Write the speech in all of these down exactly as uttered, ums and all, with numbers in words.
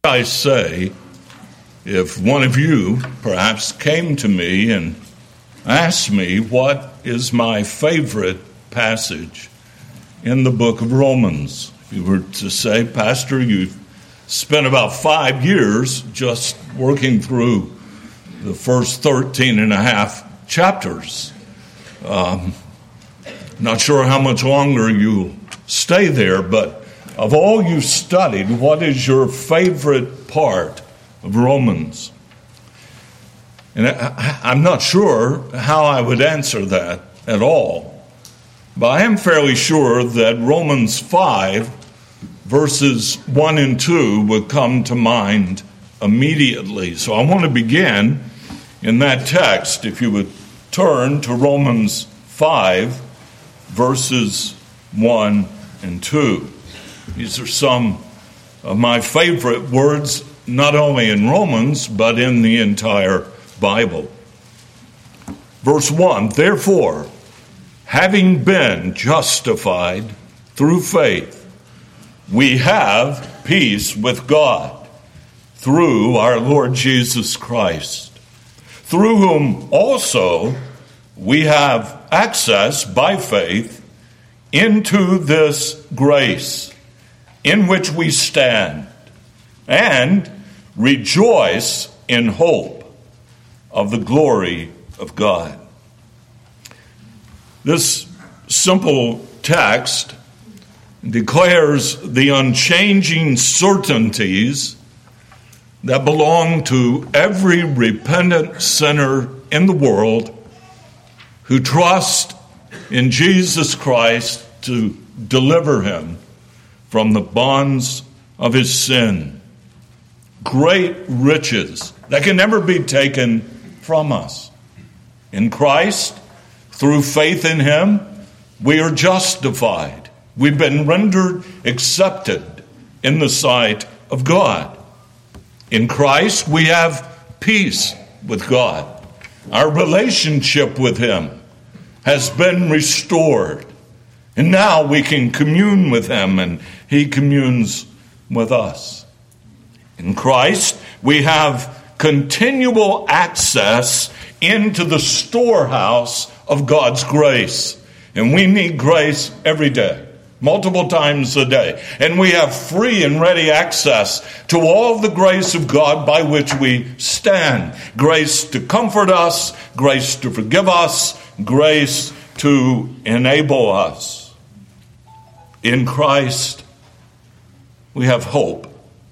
I say, if one of you perhaps came to me and asked me what is my favorite passage in the book of Romans, if you were to say, Pastor, you've spent about five years just working through the first thirteen and a half chapters. Um, not sure how much longer you'll stay there, but of all you've studied, what is your favorite part of Romans? And I, I'm not sure how I would answer that at all, but I am fairly sure that Romans five, verses one and two would come to mind immediately. So I want to begin in that text. If you would turn to Romans five, verses one and two. These are some of my favorite words, not only in Romans, but in the entire Bible. Verse one, therefore, having been justified through faith, we have peace with God through our Lord Jesus Christ, through whom also we have access by faith into this grace in which we stand, and rejoice in hope of the glory of God. This simple text declares the unchanging certainties that belong to every repentant sinner in the world who trusts in Jesus Christ to deliver him from the bonds of his sin. Great riches that can never be taken from us. In Christ, through faith in him, we are justified. We've been rendered accepted in the sight of God. In Christ, we have peace with God. Our relationship with him has been restored. And now we can commune with him, and he communes with us. In Christ, we have continual access into the storehouse of God's grace. And we need grace every day, multiple times a day. And we have free and ready access to all the grace of God by which we stand. Grace to comfort us, grace to forgive us, grace to enable us. In Christ, we have hope.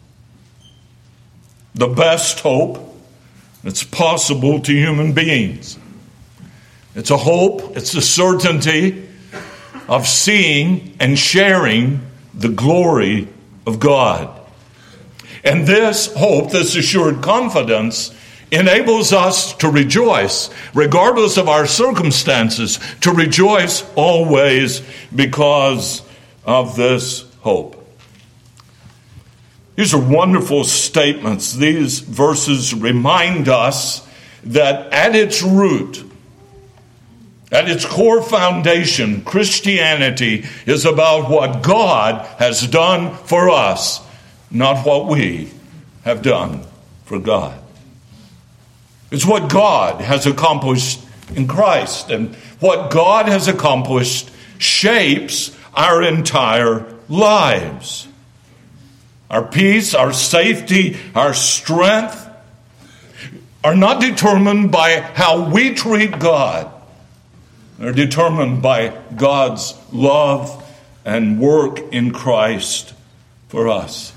The best hope that's possible to human beings. It's a hope, it's a certainty of seeing and sharing the glory of God. And this hope, this assured confidence, enables us to rejoice, regardless of our circumstances, to rejoice always because of this hope. These are wonderful statements. These verses remind us that at its root, at its core foundation, Christianity is about what God has done for us, not what we have done for God. It's what God has accomplished in Christ, and what God has accomplished shapes our entire lives. Our peace, our safety, our strength are not determined by how we treat God. They're determined by God's love and work in Christ for us.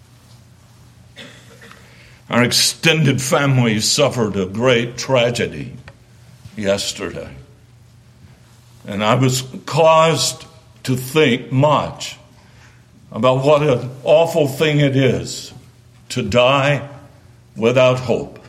Our extended family suffered a great tragedy yesterday. And I was caused to think much about what an awful thing it is to die without hope.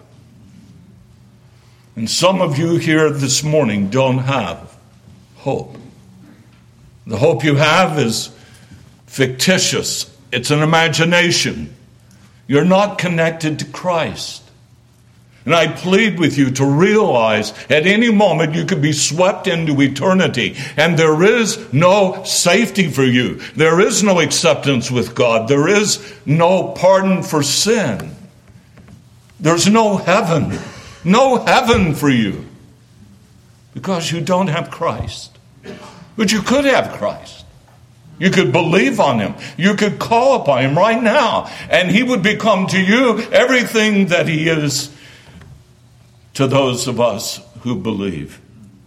And some of you here this morning don't have hope. The hope you have is fictitious. It's an imagination. You're not connected to Christ. And I plead with you to realize at any moment you could be swept into eternity, and there is no safety for you. There is no acceptance with God. There is no pardon for sin. There's no heaven. No heaven for you. Because you don't have Christ. But you could have Christ. You could believe on him. You could call upon him right now, and he would become to you everything that he is to those of us who believe.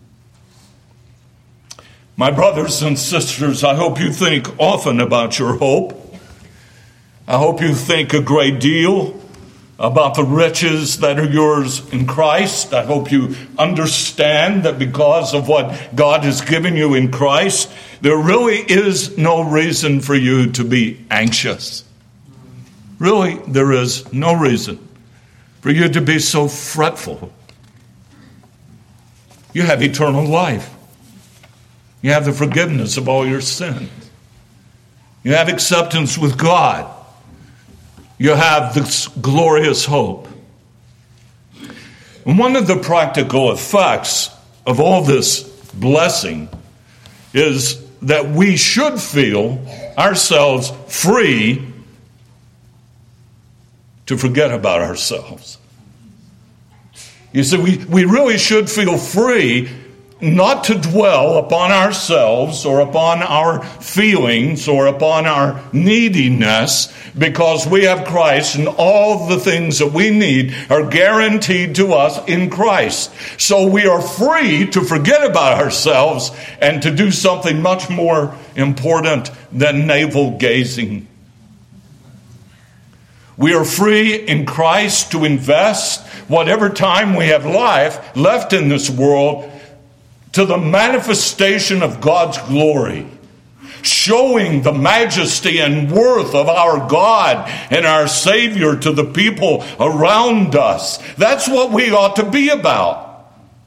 My brothers and sisters, I hope you think often about your hope. I hope you think a great deal about the riches that are yours in Christ. I hope you understand that because of what God has given you in Christ, there really is no reason for you to be anxious. Really, there is no reason for you to be so fretful. You have eternal life. You have the forgiveness of all your sins. You have acceptance with God. You have this glorious hope. And one of the practical effects of all this blessing is that we should feel ourselves free to forget about ourselves. You see, we, we really should feel free not to dwell upon ourselves or upon our feelings or upon our neediness, because we have Christ and all the things that we need are guaranteed to us in Christ. So we are free to forget about ourselves and to do something much more important than navel gazing. We are free in Christ to invest whatever time we have life left in this world to the manifestation of God's glory, showing the majesty and worth of our God and our Savior to the people around us. That's what we ought to be about.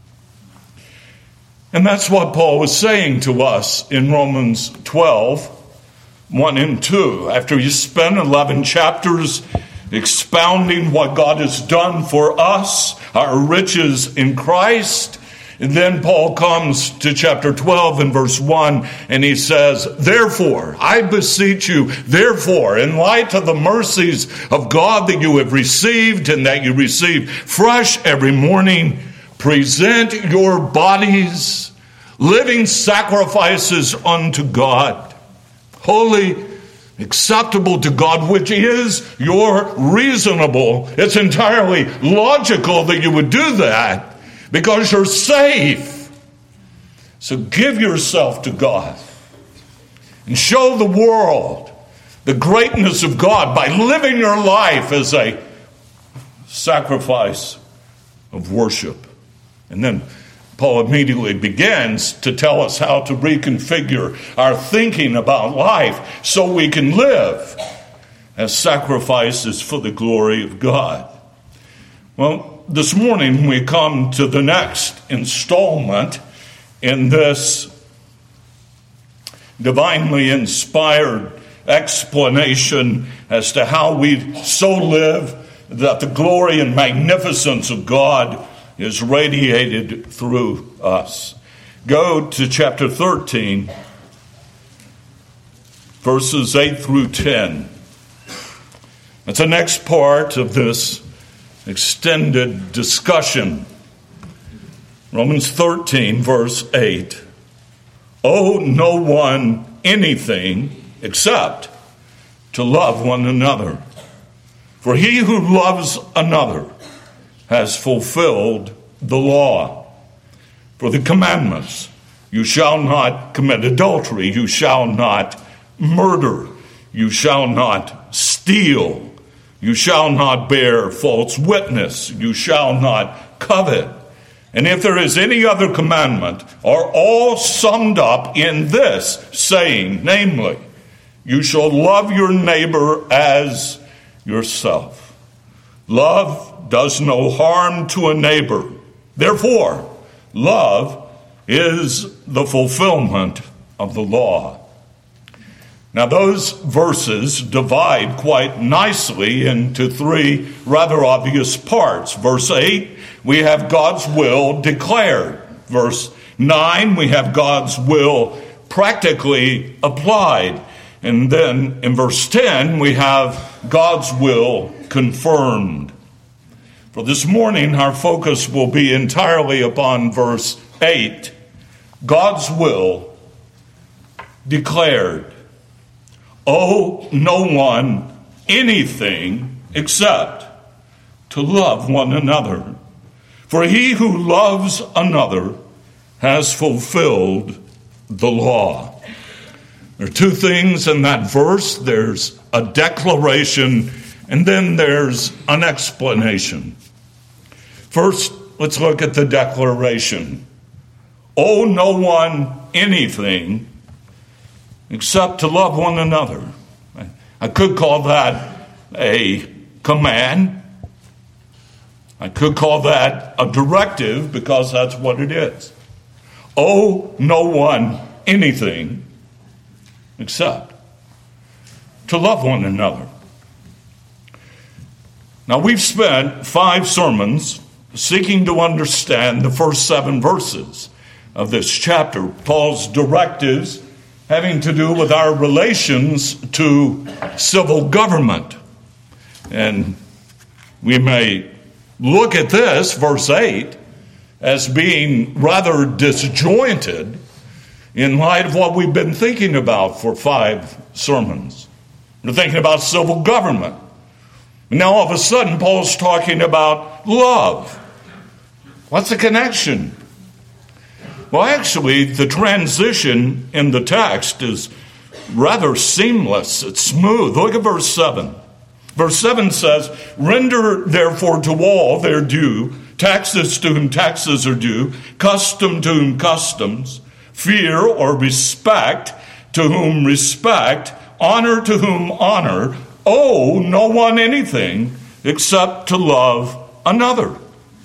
And that's what Paul was saying to us in Romans twelve, one and two. After you spend eleven chapters expounding what God has done for us, our riches in Christ, and then Paul comes to chapter twelve and verse one, and he says, therefore, I beseech you, therefore, in light of the mercies of God that you have received and that you receive fresh every morning, present your bodies living sacrifices unto God, holy, acceptable to God, which is your reasonable. It's entirely logical that you would do that, because you're safe. So give yourself to God and show the world the greatness of God by living your life as a sacrifice of worship. And then Paul immediately begins to tell us how to reconfigure our thinking about life so we can live as sacrifices for the glory of God. Well, this morning we come to the next installment in this divinely inspired explanation as to how we so live that the glory and magnificence of God is radiated through us. Go to chapter thirteen, verses eight through ten. That's the next part of this extended discussion. Romans thirteen, verse eight. Owe no one anything except to love one another. For he who loves another has fulfilled the law. For the commandments, you shall not commit adultery, you shall not murder, you shall not steal, you shall not bear false witness, you shall not covet. And if there is any other commandment, are all summed up in this saying, namely, you shall love your neighbor as yourself. Love does no harm to a neighbor. Therefore, love is the fulfillment of the law. Now, those verses divide quite nicely into three rather obvious parts. Verse eight, we have God's will declared. Verse nine, we have God's will practically applied. And then in verse ten, we have God's will confirmed. For this morning, our focus will be entirely upon verse eight, God's will declared. Owe no one anything except to love one another. For he who loves another has fulfilled the law. There are two things in that verse. There's a declaration, and then there's an explanation. First, let's look at the declaration. Owe no one anything except to love one another. I could call that a command. I could call that a directive, because that's what it is. Owe no one anything except to love one another. Now, we've spent five sermons seeking to understand the first seven verses of this chapter, Paul's directives having to do with our relations to civil government. And we may look at this, verse eight, as being rather disjointed in light of what we've been thinking about for five sermons. We're thinking about civil government. And now all of a sudden, Paul's talking about love. What's the connection? Well, actually, the transition in the text is rather seamless. It's smooth. Look at verse seven. Verse seven says, render therefore to all their due, taxes to whom taxes are due, custom to whom customs, fear or respect to whom respect, honor to whom honor, owe no one anything except to love another.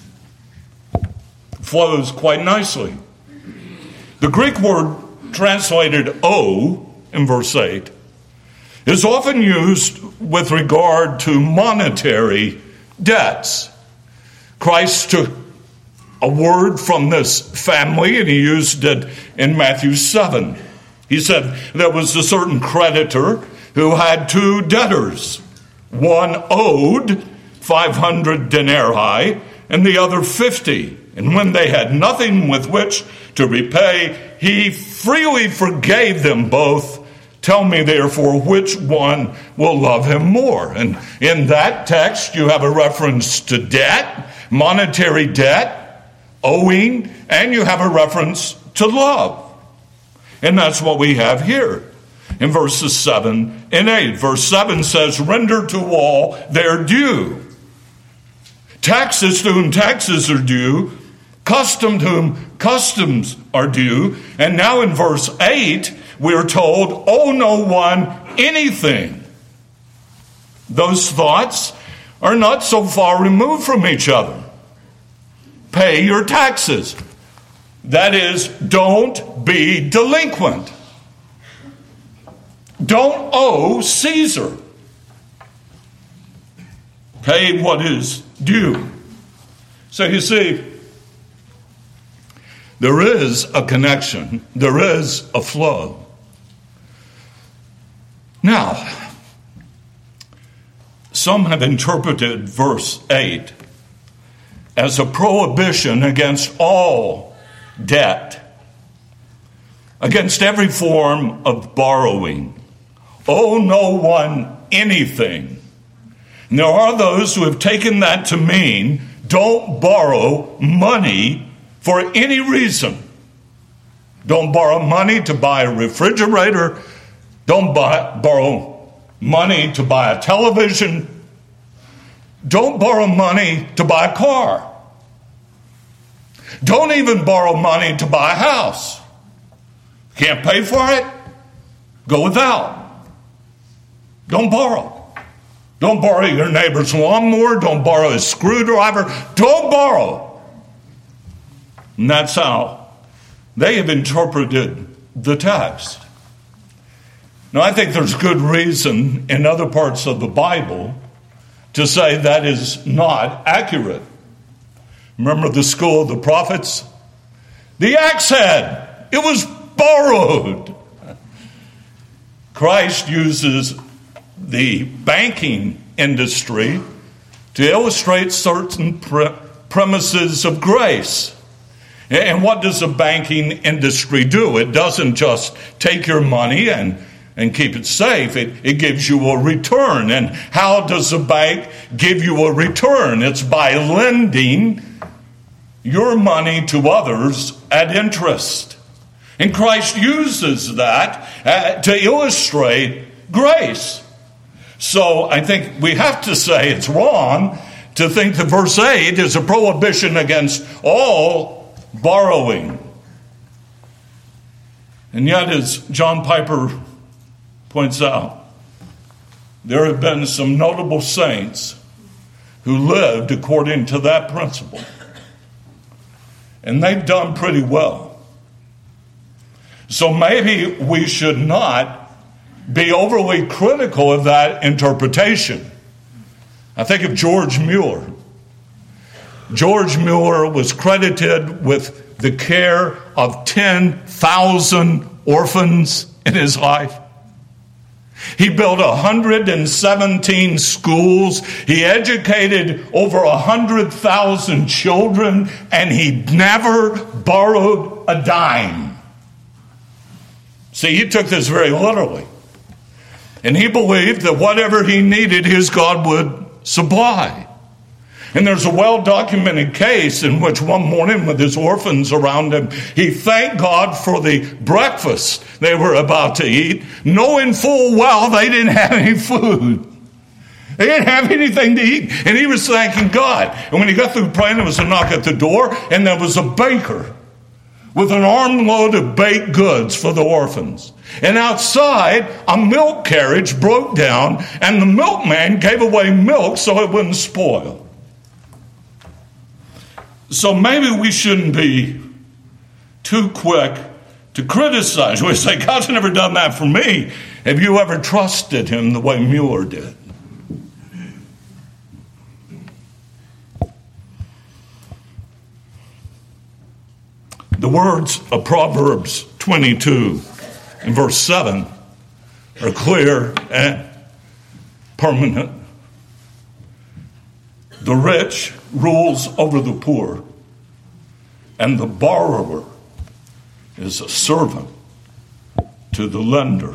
Flows quite nicely. The Greek word translated owe in verse eight is often used with regard to monetary debts. Christ took a word from this family and he used it in Matthew seven. He said there was a certain creditor who had two debtors. One owed five hundred denarii and the other fifty. And when they had nothing with which to repay, he freely forgave them both. Tell me, therefore, which one will love him more? And in that text, you have a reference to debt, monetary debt, owing, and you have a reference to love. And that's what we have here in verses seven and eight. Verse seven says, render to all their due. Taxes to whom taxes are due, custom to whom customs are due. And now in verse eight, we're told, owe no one anything. Those thoughts are not so far removed from each other. Pay your taxes. That is, don't be delinquent. Don't owe Caesar. Pay what is due. So you see, there is a connection. There is a flow. Now, some have interpreted verse eight as a prohibition against all debt, against every form of borrowing. Owe no one anything. And there are those who have taken that to mean don't borrow money for any reason. Don't borrow money to buy a refrigerator. Don't buy, borrow money to buy a television. Don't borrow money to buy a car. Don't even borrow money to buy a house. Can't pay for it? Go without. Don't borrow. Don't borrow your neighbor's lawnmower. Don't borrow his screwdriver. Don't borrow. And that's how they have interpreted the text. Now, I think there's good reason in other parts of the Bible to say that is not accurate. Remember the school of the prophets? The axe head, it was borrowed. Christ uses the banking industry to illustrate certain pre- premises of grace. And what does the banking industry do? It doesn't just take your money and, and keep it safe. It, it gives you a return. And how does a bank give you a return? It's by lending your money to others at interest. And Christ uses that uh, to illustrate grace. So I think we have to say it's wrong to think that verse eight is a prohibition against all borrowing. And yet, as John Piper points out, there have been some notable saints who lived according to that principle. And they've done pretty well. So maybe we should not be overly critical of that interpretation. I think of George Mueller. George Mueller was credited with the care of ten thousand orphans in his life. He built one hundred seventeen schools. He educated over one hundred thousand children, and he never borrowed a dime. See, he took this very literally. And he believed that whatever he needed, his God would supply. And there's a well-documented case in which one morning with his orphans around him, he thanked God for the breakfast they were about to eat, knowing full well they didn't have any food. They didn't have anything to eat. And he was thanking God. And when he got through praying, there was a knock at the door, and there was a baker with an armload of baked goods for the orphans. And outside, a milk carriage broke down, and the milkman gave away milk so it wouldn't spoil. So maybe we shouldn't be too quick to criticize. We say, God's never done that for me. Have you ever trusted him the way Mueller did? The words of Proverbs twenty-two and verse seven are clear and permanent. The rich rules over the poor, and the borrower is a servant to the lender.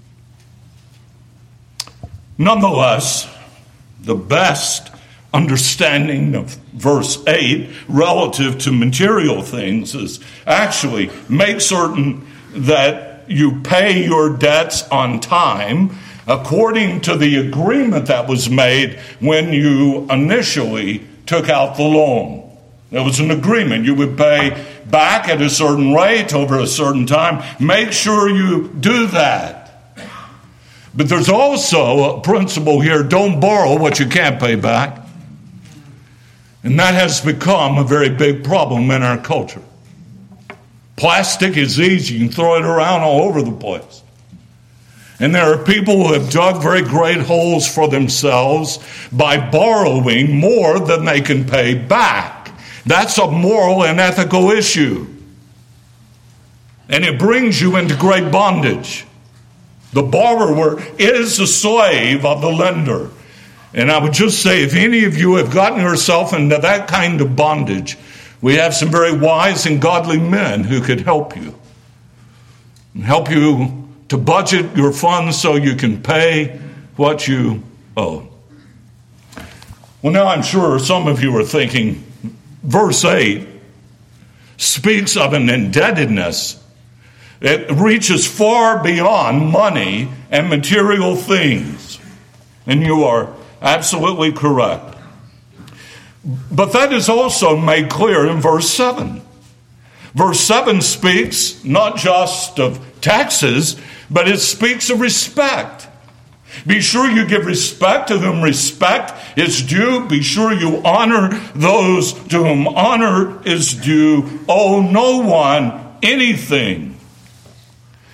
Nonetheless, the best understanding of verse eight relative to material things is actually make certain that you pay your debts on time according to the agreement that was made when you initially took out the loan. There was an agreement. You would pay back at a certain rate over a certain time. Make sure you do that. But there's also a principle here: don't borrow what you can't pay back. And that has become a very big problem in our culture. Plastic is easy. You can throw it around all over the place. And there are people who have dug very great holes for themselves by borrowing more than they can pay back. That's a moral and ethical issue. And it brings you into great bondage. The borrower is a slave of the lender. And I would just say, if any of you have gotten yourself into that kind of bondage, we have some very wise and godly men who could help you. And help you to budget your funds so you can pay what you owe. Well, now I'm sure some of you are thinking, verse eight speaks of an indebtedness. It reaches far beyond money and material things. And you are absolutely correct. But that is also made clear in verse seven. Verse seven speaks not just of taxes, but it speaks of respect. Be sure you give respect to whom respect is due. Be sure you honor those to whom honor is due. Owe no one anything.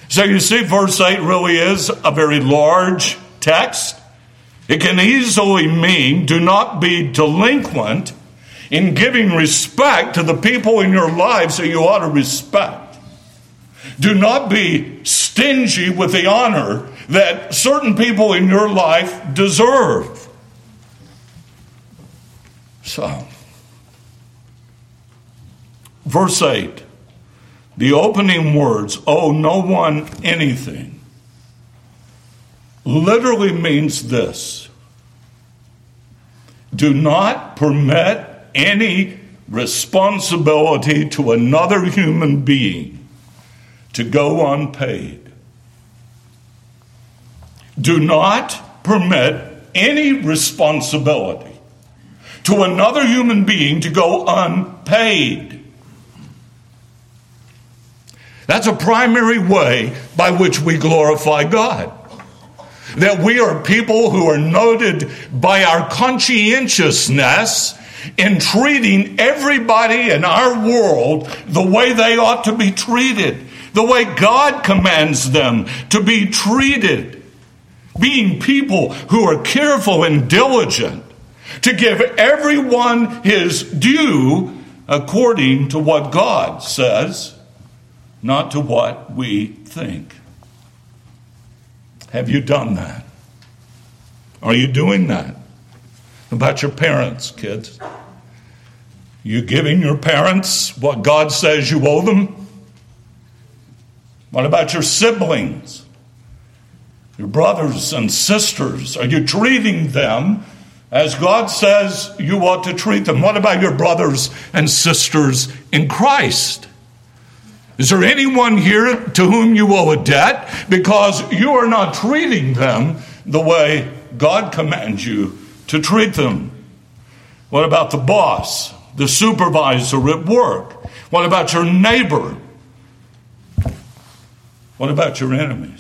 So you see, verse eight really is a very large text. It can easily mean, do not be delinquent in giving respect to the people in your lives that you ought to respect. Do not be stingy with the honor that certain people in your life deserve. So, verse eight, the opening words, owe no one anything, literally means this: do not permit any responsibility to another human being to go unpaid. Do not permit any responsibility to another human being to go unpaid. That's a primary way by which we glorify God. That we are people who are noted by our conscientiousness in treating everybody in our world the way they ought to be treated, the way God commands them to be treated. Being people who are careful and diligent to give everyone his due according to what God says, not to what we think. Have you done that? Are you doing that? About your parents, kids? You giving your parents what God says you owe them? What about your siblings? Your brothers and sisters? Are you treating them as God says you ought to treat them? What about your brothers and sisters in Christ? Is there anyone here to whom you owe a debt because you are not treating them the way God commands you to treat them? What about the boss, the supervisor at work? What about your neighbor? What about your enemies?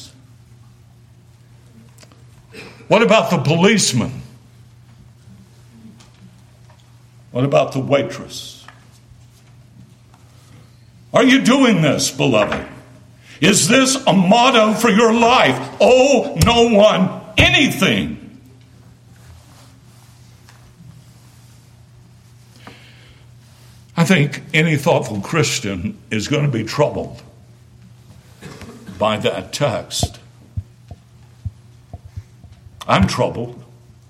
What about the policeman? What about the waitress? Are you doing this, beloved? Is this a motto for your life? Owe no one anything. I think any thoughtful Christian is going to be troubled by that text. I'm troubled.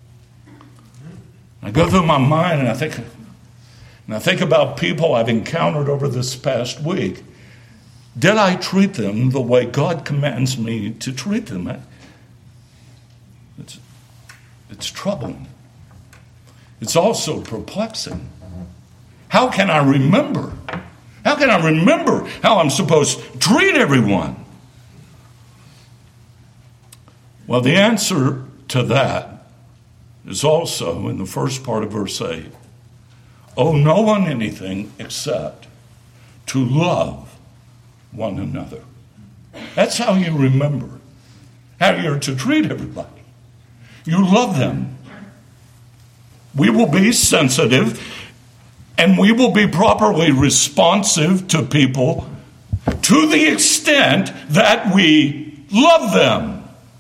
I go through my mind and I think, and I think about people I've encountered over this past week. Did I treat them the way God commands me to treat them? It's, it's troubling. It's also perplexing. How can I remember? How can I remember how I'm supposed to treat everyone? Well, the answer to that is also in the first part of verse eight. Owe no one anything except to love one another. That's how you remember how you're to treat everybody. You love them. We will be sensitive and we will be properly responsive to people to the extent that we love them.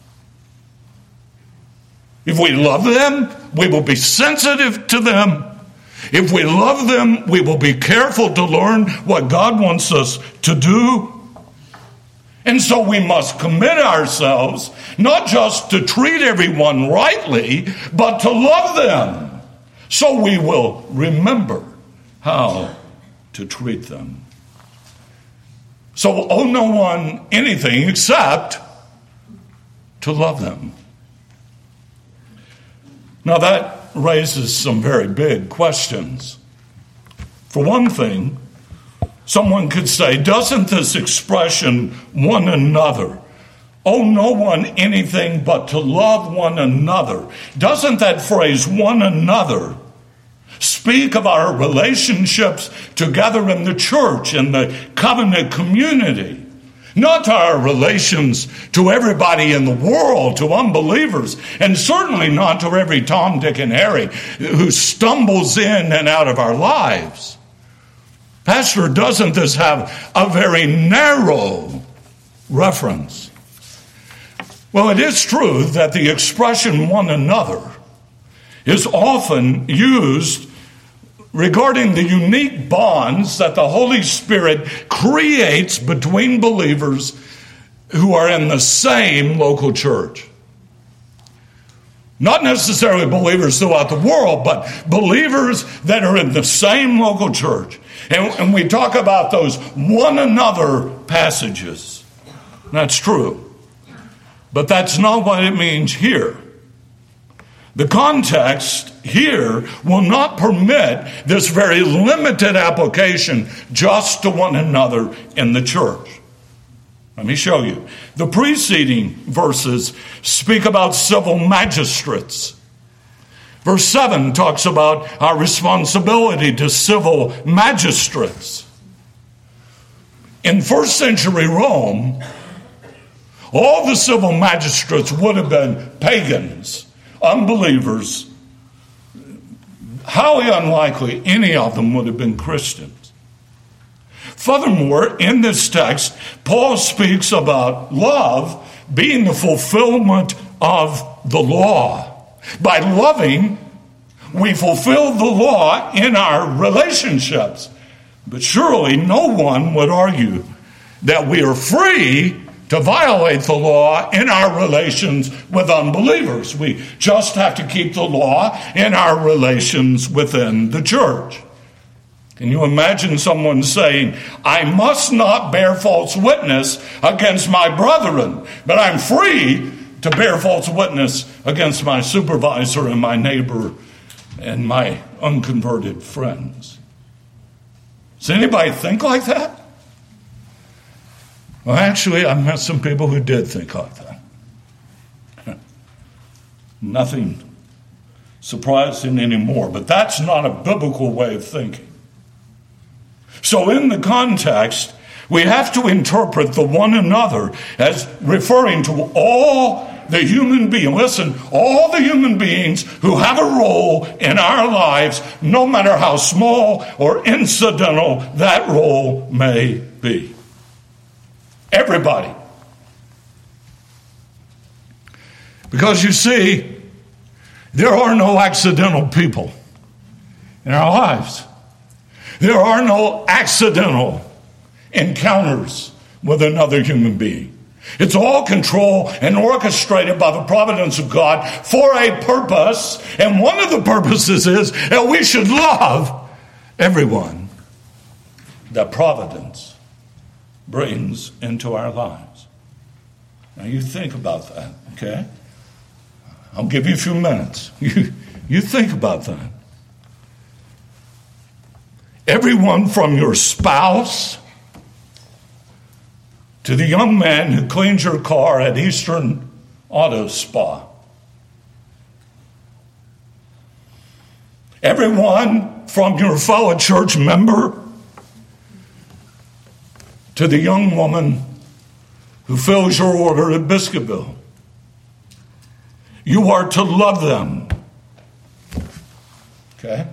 If we love them, we will be sensitive to them. If we love them, we will be careful to learn what God wants us to do. And so we must commit ourselves not just to treat everyone rightly, but to love them. So we will remember how to treat them. So owe no one anything except to love them. Now that raises some very big questions. For one thing, someone could say, doesn't this expression, one another, owe no one anything but to love one another, doesn't that phrase, one another, speak of our relationships together in the church, in the covenant community? Not our relations to everybody in the world, to unbelievers, and certainly not to every Tom, Dick, and Harry who stumbles in and out of our lives. Pastor, doesn't this have a very narrow reference? Well, it is true that the expression one another is often used regarding the unique bonds that the Holy Spirit creates between believers who are in the same local church. Not necessarily believers throughout the world, but believers that are in the same local church. And, and we talk about those one another passages. That's true. But that's not what it means here. The context here will not permit this very limited application just to one another in the church. Let me show you. The preceding verses speak about civil magistrates. Verse seven talks about our responsibility to civil magistrates. In first century Rome, all the civil magistrates would have been pagans, unbelievers. Highly unlikely any of them would have been Christians. Furthermore, in this text, Paul speaks about love being the fulfillment of the law. By loving, we fulfill the law in our relationships. But surely no one would argue that we are free to violate the law in our relations with unbelievers. We just have to keep the law in our relations within the church. Can you imagine someone saying, I must not bear false witness against my brethren, but I'm free to bear false witness against my supervisor and my neighbor and my unconverted friends? Does anybody think like that? Well, actually, I've met some people who did think like that. Nothing surprising anymore, but that's not a biblical way of thinking. So in the context, we have to interpret the one another as referring to all the human beings. Listen, all the human beings who have a role in our lives, no matter how small or incidental that role may be. Everybody. Because you see, there are no accidental people in our lives. There are no accidental encounters with another human being. It's all controlled and orchestrated by the providence of God for a purpose. And one of the purposes is that we should love everyone that providence brings into our lives. Now you think about that, okay? I'll give you a few minutes. You, you think about that. Everyone from your spouse to the young man who cleans your car at Eastern Auto Spa. Everyone from your fellow church member to the young woman who fills your order at Biscuitville. You are to love them. Okay?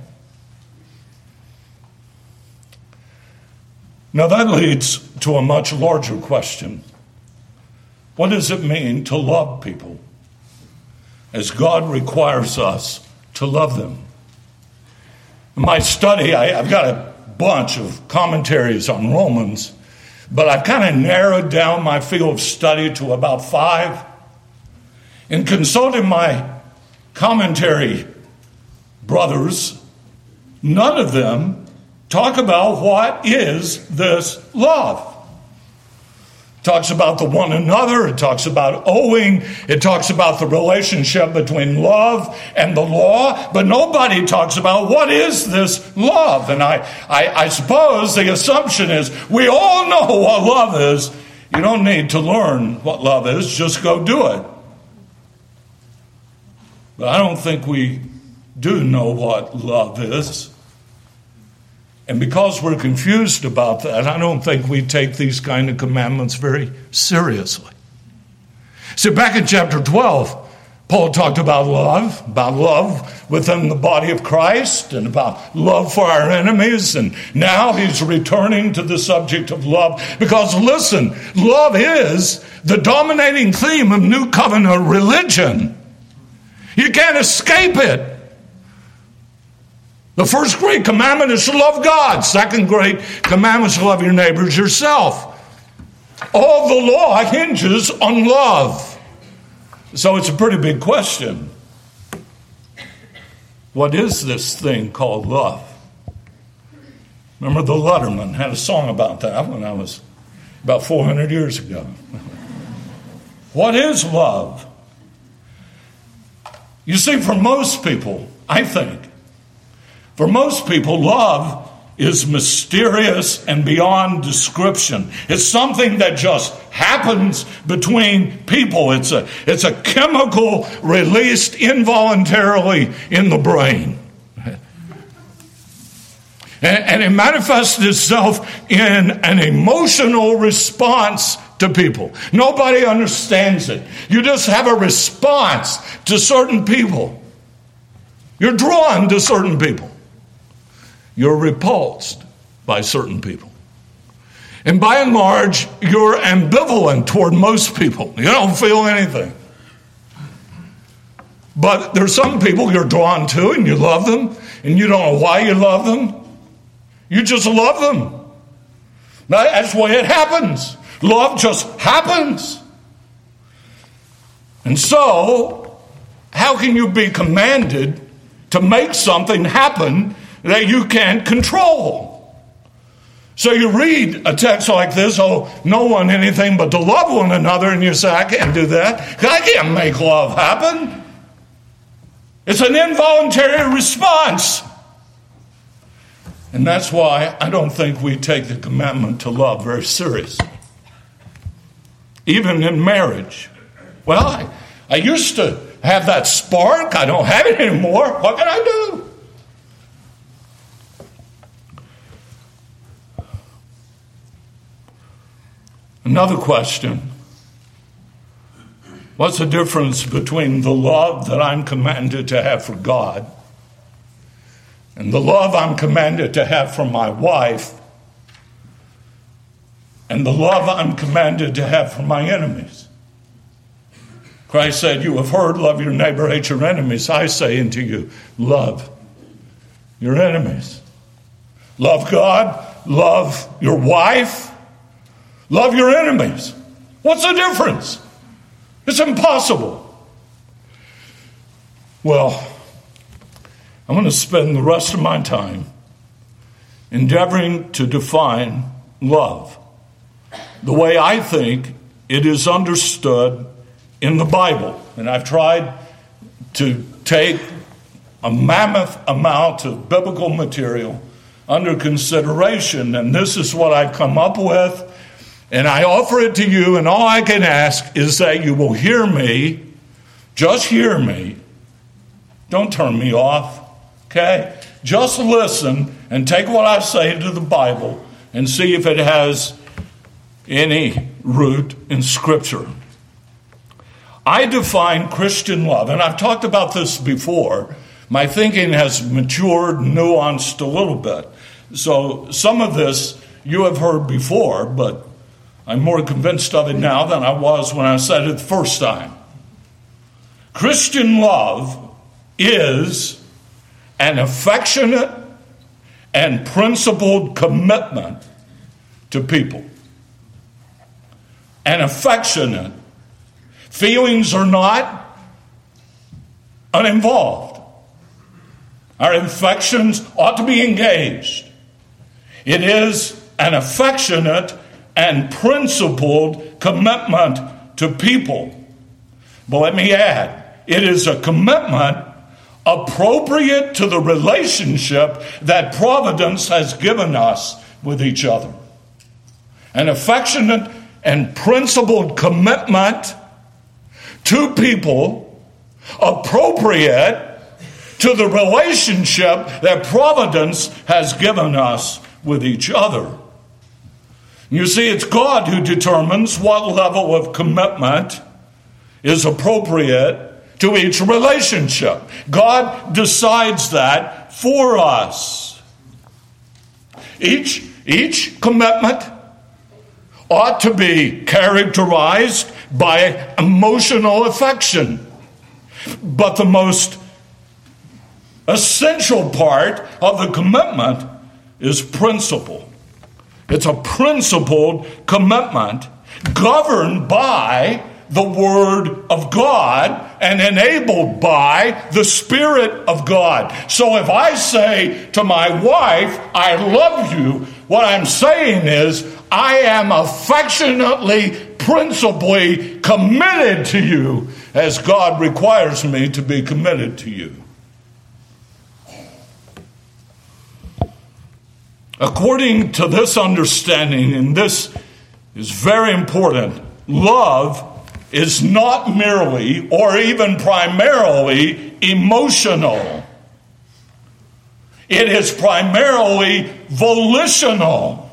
Now that leads to a much larger question. What does it mean to love people as God requires us to love them? In my study, I, I've got a bunch of commentaries on Romans, but I've kind of narrowed down my field of study to about five. In consulting my commentary brothers, none of them talk about what is this love. It talks about the one another. It talks about owing. It talks about the relationship between love and the law. But nobody talks about what is this love. And I, I, I suppose the assumption is we all know what love is. You don't need to learn what love is. Just go do it. But I don't think we do know what love is. And because we're confused about that, I don't think we take these kind of commandments very seriously. See, back in chapter twelve, Paul talked about love, about love within the body of Christ and about love for our enemies. And now he's returning to the subject of love. Because listen, love is the dominating theme of New Covenant religion. You can't escape it. The first great commandment is to love God. Second great commandment is to love your neighbors yourself. All the law hinges on love. So it's a pretty big question. What is this thing called love? Remember the Letterman had a song about that when I was about four hundred years ago. What is love? You see, for most people, I think, for most people, love is mysterious and beyond description. It's something that just happens between people. It's a, it's a chemical released involuntarily in the brain. And, and it manifests itself in an emotional response to people. Nobody understands it. You just have a response to certain people. You're drawn to certain people. You're repulsed by certain people. And by and large, you're ambivalent toward most people. You don't feel anything. But there's some people you're drawn to and you love them, and you don't know why you love them. You just love them. That's the way it happens. Love just happens. And so, how can you be commanded to make something happen that you can't control? So you read a text like this, oh, no one anything but to love one another, and you say, I can't do that. I can't make love happen. It's an involuntary response. And that's why I don't think we take the commandment to love very seriously. Even in marriage. Well, I, I used to have that spark. I don't have it anymore. What can I do? Another question. What's the difference between the love that I'm commanded to have for God and the love I'm commanded to have for my wife and the love I'm commanded to have for my enemies? Christ said, you have heard, love your neighbor, hate your enemies. I say unto you, love your enemies. Love God, love your wife, love your enemies. What's the difference? It's impossible. Well, I'm going to spend the rest of my time endeavoring to define love the way I think it is understood in the Bible. And I've tried to take a mammoth amount of biblical material under consideration, and this is what I've come up with. And I offer it to you, and all I can ask is that you will hear me. Just hear me. Don't turn me off, okay? Just listen and take what I say to the Bible and see if it has any root in Scripture. I define Christian love, and I've talked about this before. My thinking has matured, nuanced a little bit. So some of this you have heard before, but I'm more convinced of it now than I was when I said it the first time. Christian love is an affectionate and principled commitment to people. An affectionate. Feelings are not uninvolved. Our affections ought to be engaged. It is an affectionate and principled commitment to people. But let me add, it is a commitment appropriate to the relationship that Providence has given us with each other. An affectionate and principled commitment to people appropriate to the relationship that Providence has given us with each other. You see, it's God who determines what level of commitment is appropriate to each relationship. God decides that for us. Each, each commitment ought to be characterized by emotional affection. But the most essential part of the commitment is principle. It's a principled commitment governed by the Word of God and enabled by the Spirit of God. So if I say to my wife, I love you, what I'm saying is, I am affectionately, principally committed to you as God requires me to be committed to you. According to this understanding, and this is very important, love is not merely or even primarily emotional. It is primarily volitional.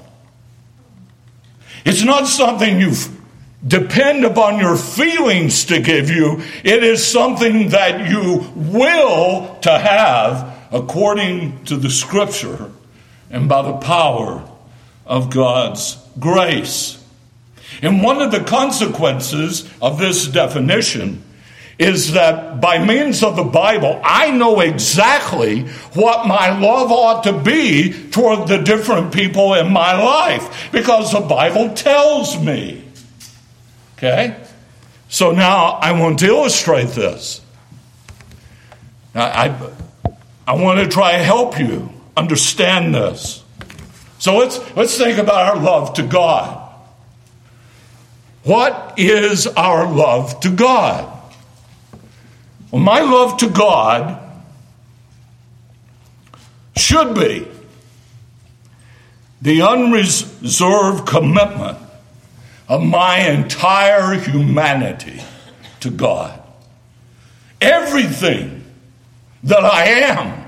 It's not something you depend upon your feelings to give you. It is something that you will to have according to the Scripture and by the power of God's grace. And one of the consequences of this definition is that by means of the Bible, I know exactly what my love ought to be toward the different people in my life, because the Bible tells me. Okay? So now I want to illustrate this. Now, I, I want to try and help you understand this. So let's, let's think about our love to God. What is our love to God? Well, my love to God should be the unreserved commitment of my entire humanity to God. Everything that I am,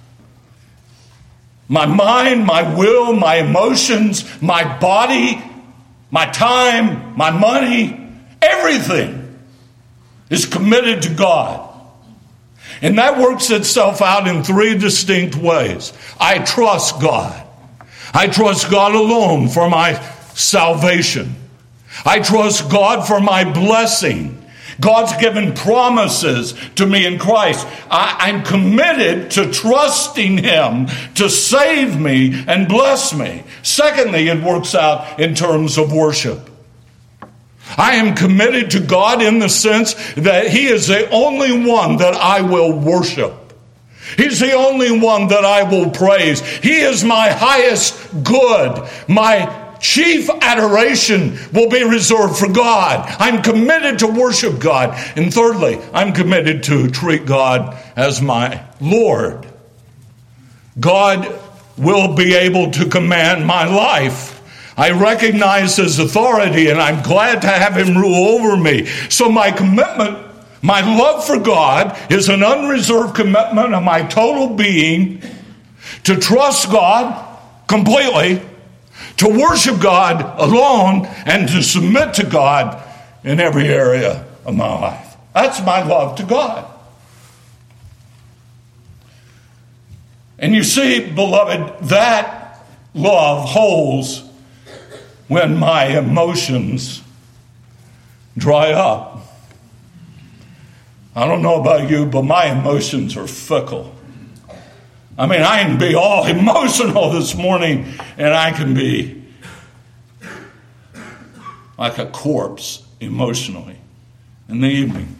my mind, my will, my emotions, my body, my time, my money, everything is committed to God. And that works itself out in three distinct ways. I trust God. I trust God alone for my salvation. I trust God for my blessing. God's given promises to me in Christ. I, I'm committed to trusting Him to save me and bless me. Secondly, it works out in terms of worship. I am committed to God in the sense that He is the only one that I will worship. He's the only one that I will praise. He is my highest good. My chief adoration will be reserved for God. I'm committed to worship God. And thirdly, I'm committed to treat God as my Lord. God will be able to command my life. I recognize His authority, and I'm glad to have Him rule over me. So my commitment, my love for God is an unreserved commitment of my total being to trust God completely, to worship God alone, and to submit to God in every area of my life. That's my love to God. And you see, beloved, that love holds when my emotions dry up. I don't know about you, but my emotions are fickle. I mean, I can be all emotional this morning, and I can be like a corpse emotionally in the evening.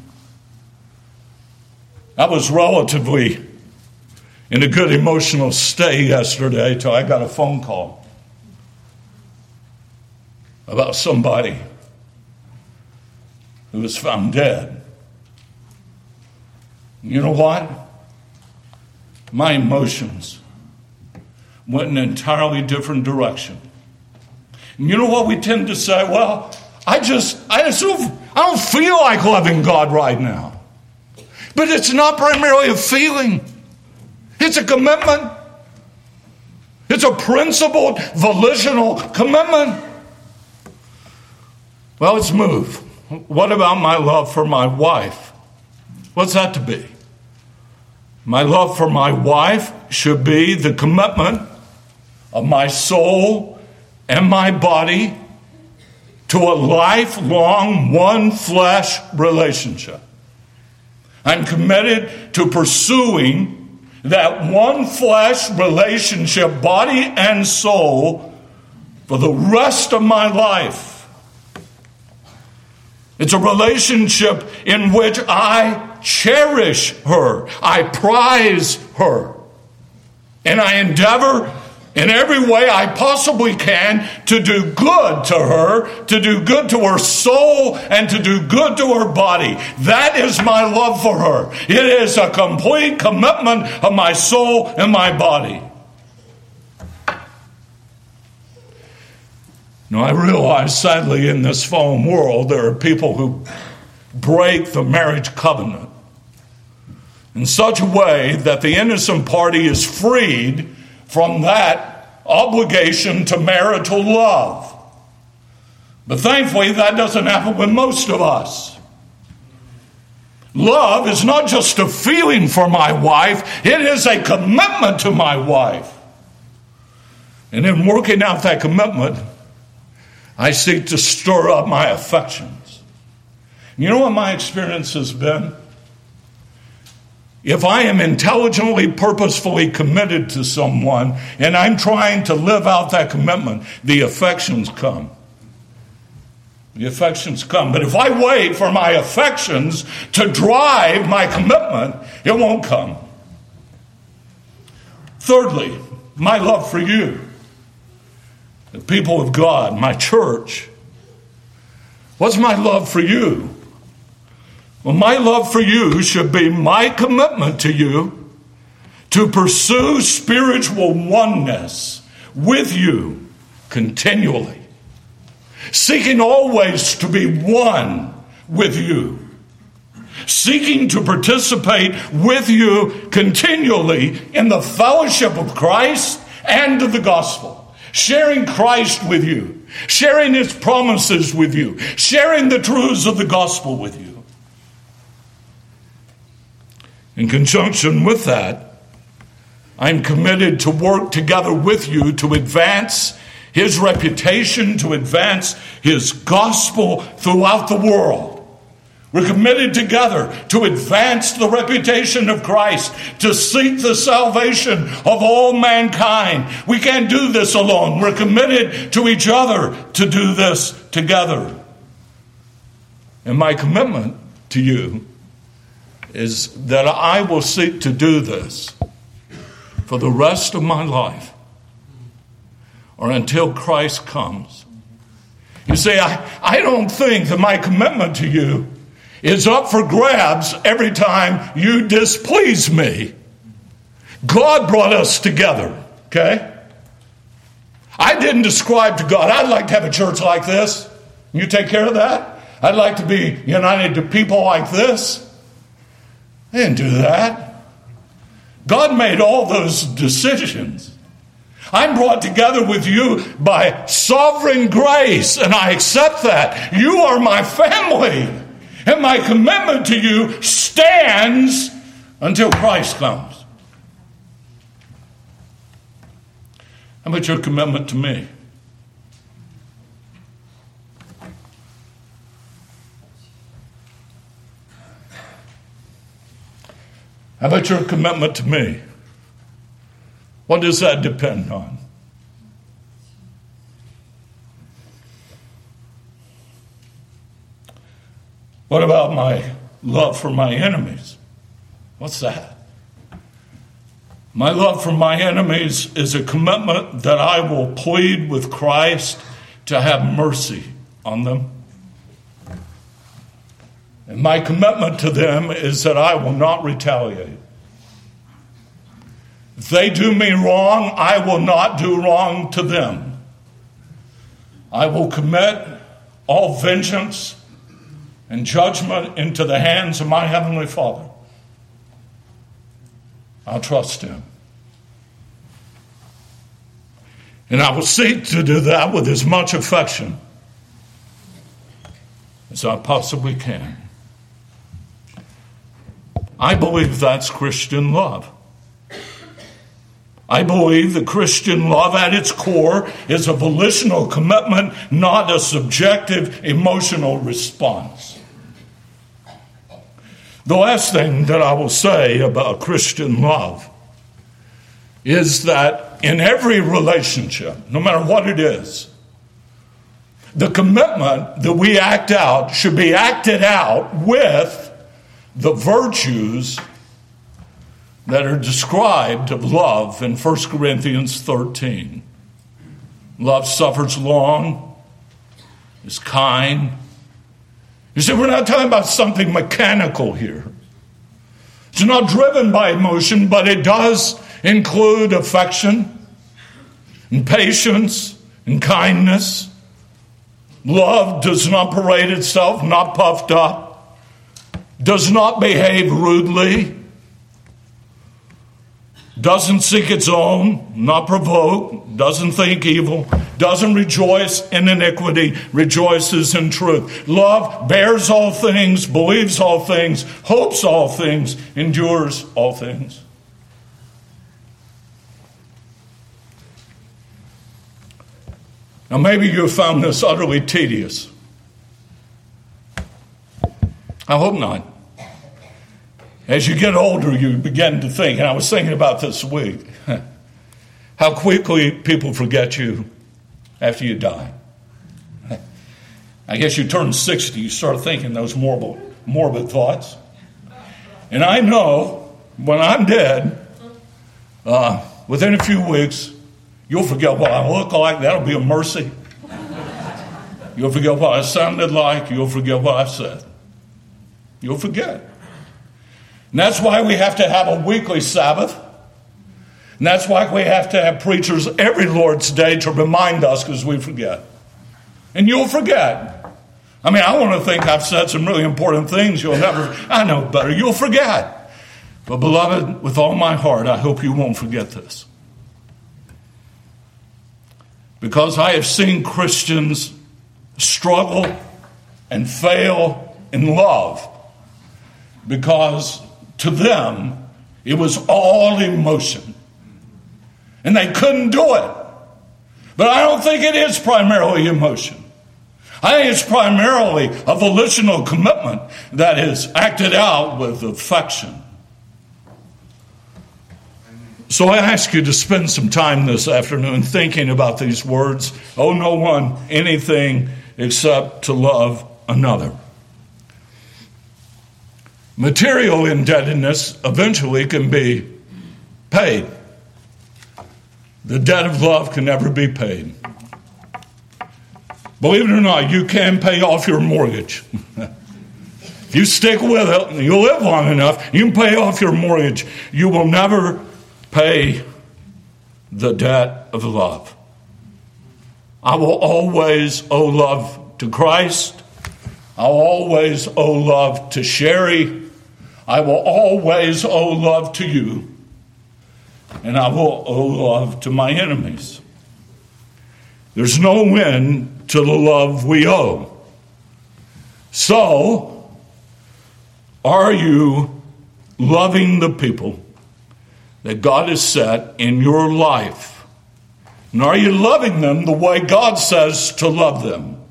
I was relatively in a good emotional state yesterday till I got a phone call about somebody who was found dead. You know what? My emotions went in an entirely different direction. And you know what we tend to say? Well, I just, I just don't, I don't feel like loving God right now. But it's not primarily a feeling. It's a commitment. It's a principled, volitional commitment. Well, let's move. What about my love for my wife? What's that to be? My love for my wife should be the commitment of my soul and my body to a lifelong one flesh relationship. I'm committed to pursuing that one flesh relationship, body and soul, for the rest of my life. It's a relationship in which I cherish her. I prize her. And I endeavor in every way I possibly can to do good to her, to do good to her soul, and to do good to her body. That is my love for her. It is a complete commitment of my soul and my body. Now, I realize, sadly, in this fallen world, there are people who break the marriage covenant in such a way that the innocent party is freed from that obligation to marital love. But thankfully, that doesn't happen with most of us. Love is not just a feeling for my wife, it is a commitment to my wife. And in working out that commitment, I seek to stir up my affections. You know what my experience has been? If I am intelligently, purposefully committed to someone and I'm trying to live out that commitment, the affections come. The affections come. But if I wait for my affections to drive my commitment, it won't come. Thirdly, my love for you, the people of God, my church. What's my love for you? Well, my love for you should be my commitment to you to pursue spiritual oneness with you continually, seeking always to be one with you, seeking to participate with you continually in the fellowship of Christ and of the gospel. Sharing Christ with you, sharing his promises with you, sharing the truths of the gospel with you. In conjunction with that, I'm committed to work together with you to advance his reputation, to advance his gospel throughout the world. We're committed together to advance the reputation of Christ, to seek the salvation of all mankind. We can't do this alone. We're committed to each other to do this together. And my commitment to you is that I will seek to do this for the rest of my life or until Christ comes. You see, I, I don't think that my commitment to you is up for grabs every time you displease me. God brought us together, okay? I didn't describe to God, I'd like to have a church like this. You take care of that? I'd like to be united to people like this. I didn't do that. God made all those decisions. I'm brought together with you by sovereign grace, and I accept that. You are my family. And my commitment to you stands until Christ comes. How about your commitment to me? How about your commitment to me? What does that depend on? What about my love for my enemies? What's that? My love for my enemies is a commitment that I will plead with Christ to have mercy on them. And my commitment to them is that I will not retaliate. If they do me wrong, I will not do wrong to them. I will commit all vengeance and judgment into the hands of my Heavenly Father. I'll trust him. And I will seek to do that with as much affection as I possibly can. I believe that's Christian love. I believe the Christian love at its core is a volitional commitment, not a subjective emotional response. The last thing that I will say about Christian love is that in every relationship, no matter what it is, the commitment that we act out should be acted out with the virtues that are described of love in First Corinthians thirteen. Love suffers long, is kind. You see, we're not talking about something mechanical here. It's not driven by emotion, but it does include affection and patience and kindness. Love does not parade itself, not puffed up, does not behave rudely, doesn't seek its own, not provoke, doesn't think evil, doesn't rejoice in iniquity, rejoices in truth. Love bears all things, believes all things, hopes all things, endures all things. Now maybe you have found this utterly tedious. I hope not. As you get older, you begin to think, and I was thinking about this week, how quickly people forget you after you die. I guess you turn sixty, you start thinking those morbid, morbid thoughts. And I know when I'm dead, uh, within a few weeks, you'll forget what I look like. That'll be a mercy. You'll forget what I sounded like. You'll forget what I said. You'll forget. And that's why we have to have a weekly Sabbath. And that's why we have to have preachers every Lord's Day to remind us because we forget. And you'll forget. I mean, I want to think I've said some really important things. You'll never, I know better. You'll forget. But beloved, with all my heart, I hope you won't forget this. Because I have seen Christians struggle and fail in love because to them, it was all emotion. And they couldn't do it. But I don't think it is primarily emotion. I think it's primarily a volitional commitment that is acted out with affection. So I ask you to spend some time this afternoon thinking about these words. Owe no one anything except to love another. Material indebtedness eventually can be paid. The debt of love can never be paid. Believe it or not, you can pay off your mortgage. If you stick with it and you live long enough, you can pay off your mortgage. You will never pay the debt of love. I will always owe love to Christ. I'll always owe love to Sherry. I will always owe love to you. And I will owe love to my enemies. There's no end to the love we owe. So, are you loving the people that God has set in your life? And are you loving them the way God says to love them?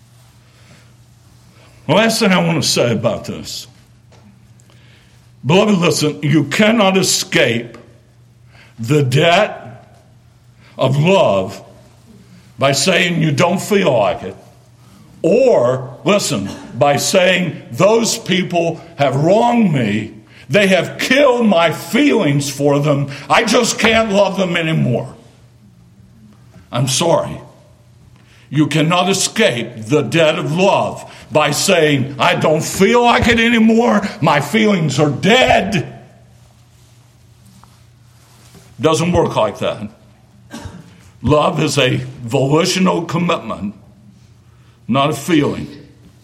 The last thing I want to say about this. Beloved, listen, you cannot escape the debt of love by saying you don't feel like it. Or, listen, by saying those people have wronged me. They have killed my feelings for them. I just can't love them anymore. I'm sorry. You cannot escape the debt of love by saying, I don't feel like it anymore. My feelings are dead. Doesn't work like that. Love is a volitional commitment, not a feeling.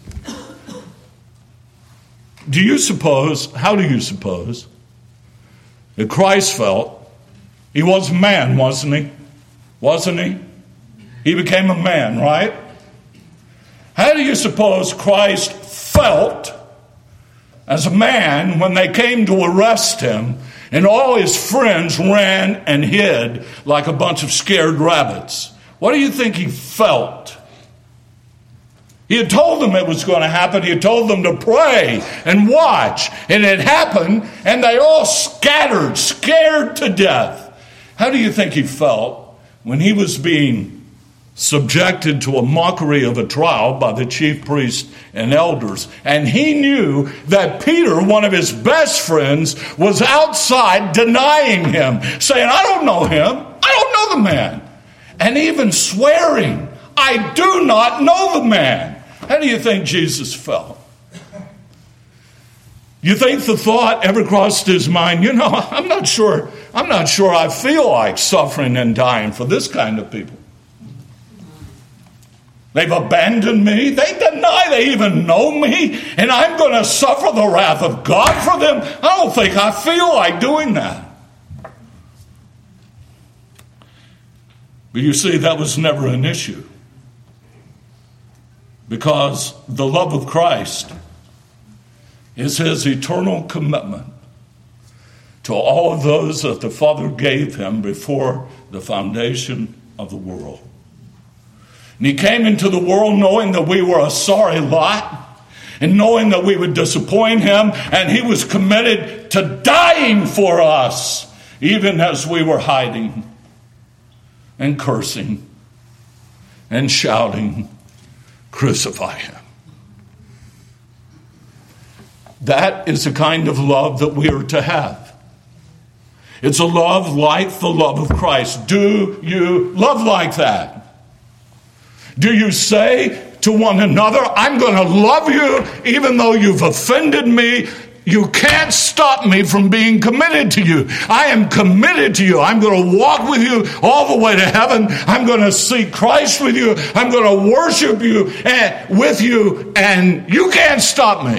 Do you suppose, how do you suppose, that Christ felt? He was a man, wasn't he? Wasn't he? He became a man, right? How do you suppose Christ felt as a man when they came to arrest him, and all his friends ran and hid like a bunch of scared rabbits. What do you think he felt? He had told them it was going to happen. He had told them to pray and watch. And it happened, and they all scattered, scared to death. How do you think he felt when he was being subjected to a mockery of a trial by the chief priests and elders? And he knew that Peter, one of his best friends, was outside denying him, saying, I don't know him. I don't know the man. And even swearing, I do not know the man. How do you think Jesus felt? You think the thought ever crossed his mind, you know, I'm not sure, I'm not sure I feel like suffering and dying for this kind of people. They've abandoned me. They deny they even know me. And I'm going to suffer the wrath of God for them. I don't think I feel like doing that. But you see, that was never an issue. Because the love of Christ is his eternal commitment to all of those that the Father gave him before the foundation of the world. And he came into the world knowing that we were a sorry lot, and knowing that we would disappoint him, and he was committed to dying for us, even as we were hiding and cursing and shouting, crucify him. That is the kind of love that we are to have. It's a love like the love of Christ. Do you love like that? Do you say to one another, I'm going to love you even though you've offended me? You can't stop me from being committed to you. I am committed to you. I'm going to walk with you all the way to heaven. I'm going to seek Christ with you. I'm going to worship you and, with you, and you can't stop me.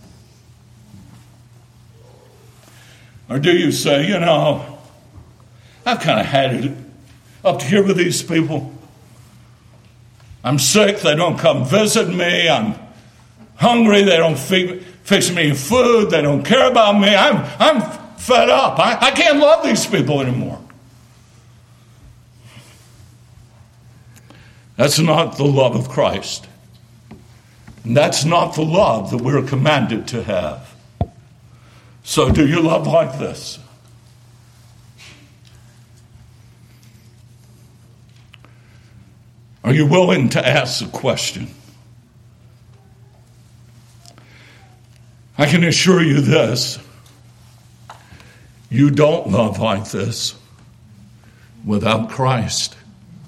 Or do you say, you know, I've kind of had it up to here with these people. I'm sick. They don't come visit me. I'm hungry. They don't feed, fix me food. They don't care about me. I'm, I'm fed up. I, I can't love these people anymore. That's not the love of Christ. And that's not the love that we're commanded to have. So do you love like this? Are you willing to ask the question? I can assure you this. You don't love like this without Christ.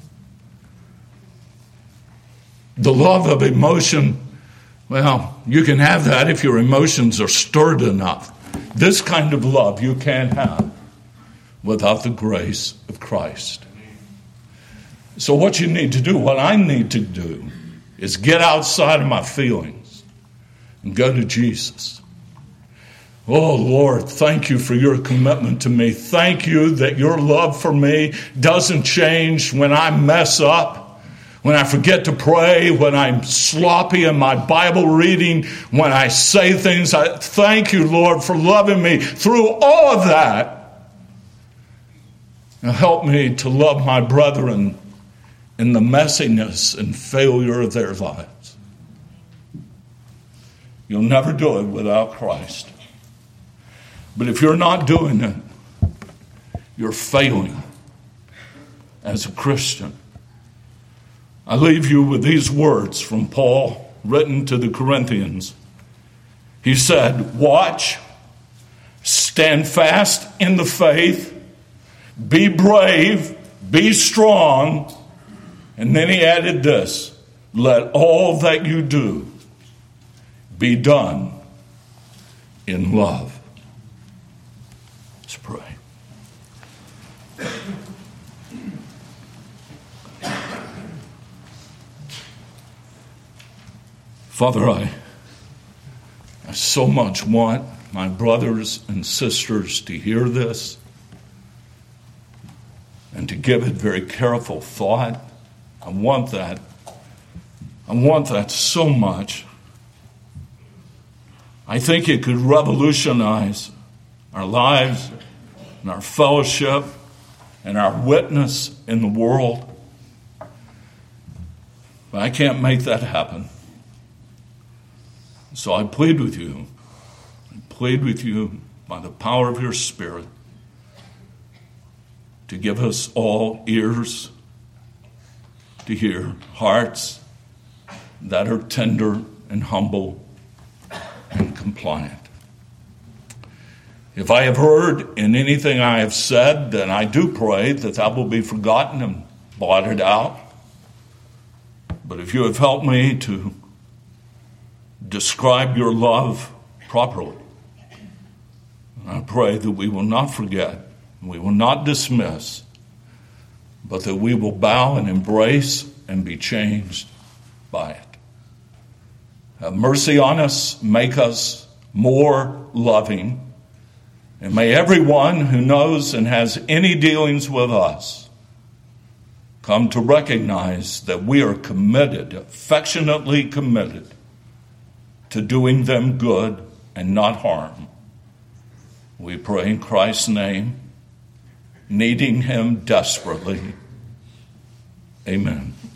The love of emotion, well, you can have that if your emotions are stirred enough. This kind of love you can't have without the grace of Christ. So what you need to do, what I need to do, is get outside of my feelings and go to Jesus. Oh, Lord, thank you for your commitment to me. Thank you that your love for me doesn't change when I mess up, when I forget to pray, when I'm sloppy in my Bible reading, when I say things. I thank you, Lord, for loving me through all of that. Now help me to love my brethren in the messiness and failure of their lives. You'll never do it without Christ. But if you're not doing it, you're failing as a Christian. I leave you with these words from Paul, written to the Corinthians. He said, watch, stand fast in the faith, be brave, be strong. And then he added this, let all that you do be done in love. Let's pray. Father, I, I so much want my brothers and sisters to hear this and to give it very careful thought. I want that. I want that so much. I think it could revolutionize our lives and our fellowship and our witness in the world. But I can't make that happen. So I plead with you, I plead with you by the power of your Spirit to give us all ears to hear, hearts that are tender and humble and compliant. If I have heard in anything I have said, then I do pray that that will be forgotten and blotted out. But if you have helped me to describe your love properly, I pray that we will not forget, we will not dismiss, but that we will bow and embrace and be changed by it. Have mercy on us, make us more loving, and may everyone who knows and has any dealings with us come to recognize that we are committed, affectionately committed, to doing them good and not harm. We pray in Christ's name, needing him desperately. Amen.